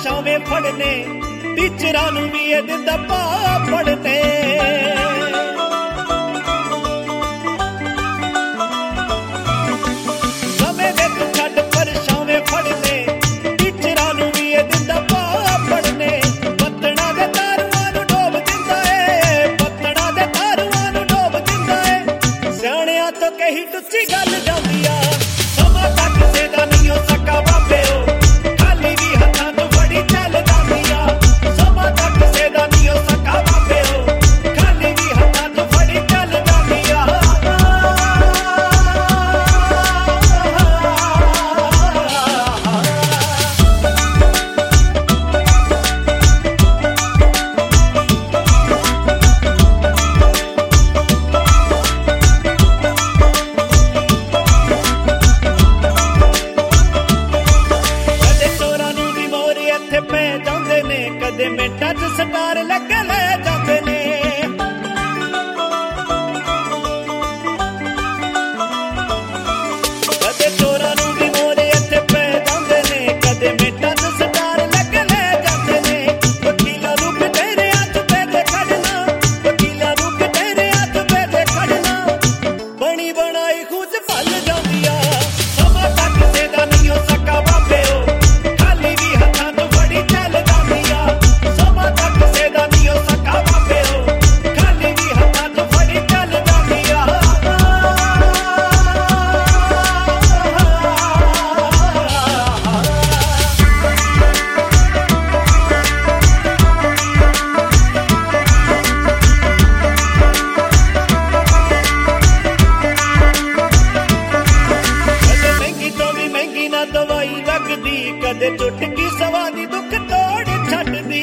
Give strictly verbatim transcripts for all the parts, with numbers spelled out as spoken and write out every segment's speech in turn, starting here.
ਪਰਛਾਵੇਂ ਫੜਨੇ ਟੀਚਰਾਂ ਨੂੰ ਵੀ ਇਹ ਦਿੰਦਾ ਪਾਪੜਨੇ ਸਮੇਂ ਦੇ ਤੂੰ ਛੱਡ ਪਰਛਾਵੇਂ ਫੜਨੇ ਟੀਚਰਾਂ ਨੂੰ ਵੀ ਇਹ ਦਿੰਦਾ ਪਾਪੜਨੇ ਬੱਤਣਾ ਦੇ ਤਾਰੂਆਂ ਨੂੰ ਡੋਬ ਦਿੰਦਾ ਏ ਬੱਤਣਾ ਦੇ ਤਾਰੂਆਂ ਨੂੰ ਡੋਬ ਦਿੰਦਾ ਏ ਸਿਆਣਿਆਂ ਤੋਂ ਕਹੀ ਟੁੱਚੀ ਗੱਲ ਜਾਂਦੀ ਆ ਸਮਾਂ ਤਾਂ ਕਿਸੇ ਦਾ ਨਹੀਂ ਹੋ ਸਕਾ ਬਾਬਿਓ ਖਾਲੀ ਵੀ ਹੱਥਾਂ ਤੋਂ ਬੜੀ ਚੱਲ ਜਾਂਦੀ ਆ ਸਮਾਂ ਤਾਂ ਕਿਸੇ ਦਾ ਨਹੀਂ ਹੋ ਸਕਾ ਬਾਬਿਓ ਖਾਲੀ ਵੀ ਹੱਥਾਂ ਤੋਂ ਬੜੀ ਚੱਲ ਜਾਂਦੀ ਆ ਕਦੇ ਮਿੰਟਾਂ ਚ ਸਟਾਰ ਲੱਗ ਲੈ ਜਾਂਦੇ ਨੇ ਕਦੇ ਚੋਰਾਂ ਨੂੰ ਵੀ ਮੋਰੇ ਇੱਥੇ ਪੈ ਜਾਂਦੇ ਨੇ ਕਦੇ ਮਿੰਟਾਂ ਚ ਸਟਾਰ ਲੱਗ ਲੈ ਜਾਂਦੇ ਨੇ ਵਕੀਲਾਂ ਨੂੰ ਤੇਰੇ ਹੱਥ ਤੇ ਖੜਨਾ ਵਕੀਲਾਂ ਨੂੰ ਤੇਰੇ ਹੱਥ ਤੇ ਖੜਨਾ ਬਣੀ ਬਣਾਈ ਖੁਦ ਫਲ ਜਾਂਦੀ ਆ ਸਮਾਂ ਤਾਂ ਕਿਸੇ ਦਾ ਨਹੀਂ ਹੋ ਸਕਾ ਬਾਬਿਓ ਖਾਲੀ ਵੀ ਹੱਥਾਂ ਤੋਂ ਬੜੀ ਚੱਲ ਜਾਂਦੀ ਆ ਦਵਾਈ ਲੱਗਦੀ ਕਦੇ ਚੁਟਕੀ ਸਵਾ ਦੀ ਦੁੱਖ ਤੋੜ ਛੱਡਦੀ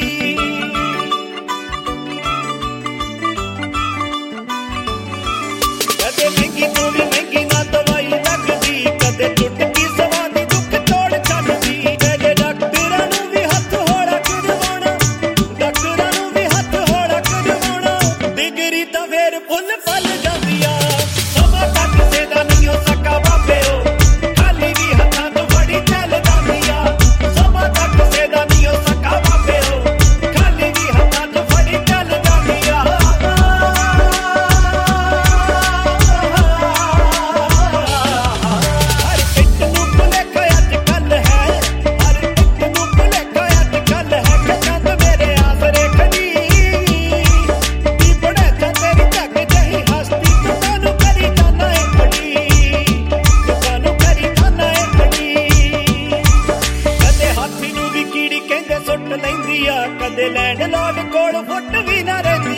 ਕਦੇ ਮਹਿੰਗੀ ਤੋਂ ਵੀ ਮਹਿੰਗੀ ਨਾ ਦਵਾਈ ਲੱਗਦੀ ਕਦੇ ਚੁਟਕੀ ਸਵਾ ਦੀ ਦੁੱਖ ਤੋੜ ਛੱਡਦੀ ਕਦੇ ਡਾਕਟਰਾਂ ਨੂੰ ਵੀ ਹੱਥ ਹੌਲਾ ਕਰਵਾਉਣਾ ਡਾਕਟਰਾਂ ਨੂੰ ਵੀ ਹੱਥ ਹੌਲਾ ਕਰਵਾਉਣਾ ਡਿਗਰੀ ਤਾਂ ਫੇਰ ਫੁੱਲ ਫਲ ਜਾਂਦੀ ਆ ਸਮਾਂ ਤਾਂ ਕਿਸੇ ਦਾ ਨਹੀਂ ਹੋ ਸਕਾ ਬਾਬਿਓ ਖਾਲੀ ਵੀ ਹੱਥਾਂ ਤੋਂ ਬੜੀ ਚੱਲ ਜਾਂਦੀ ਆ ਸਮਾਂ ਤਾਂ ਕਿਸੇ ਦਾ ਨਹੀਂ ਹੋ ਸਕਾ ਬਾਬਿਓ ਖਾਲੀ ਵੀ ਹੱਥਾਂ ਤੋਂ ਬੜੀ ਚੱਲ ਜਾਂਦੀ ਆ ਹਰ ਇੱਕ ਨੂੰ ਭੁਲੇਖਾ ਅੱਜ ਕੱਲ ਹੈ ਹਰ ਇੱਕ ਨੂੰ ਭੁਲੇਖਾ ਅੱਜ ਕੱਲ ਹੈ ਕਿ ਚੰਦ ਮੇਰੇ ਆਸਰੇ ਖੜੀ ਕੀ ਬੜੇ ਤੇਰੀ ਝੱਗ ਜਹੀ ਹਸਤੀ ਤੂੰ ਕਾਹਨੂੰ ਕਰੀ ਜਾਨਾ ਏ ਖੜੀ ਤੂੰ ਕਾਹਨੂੰ ਕਰੀ ਜਾਨਾ ਏ ਖੜੀ ਕਦੇ ਹਾਥੀ ਨੂੰ ਵੀ ਕੀੜੀ ਕਹਿੰਦੇ ਸੁੱਟ ਲੈਂਦੀ ਆ ਕਦੇ ਲੈਂਡ ਲੋਡ ਕੋਲ ਫੁੱਟ ਵੀ ਨਾ ਰਹਿੰਦੀ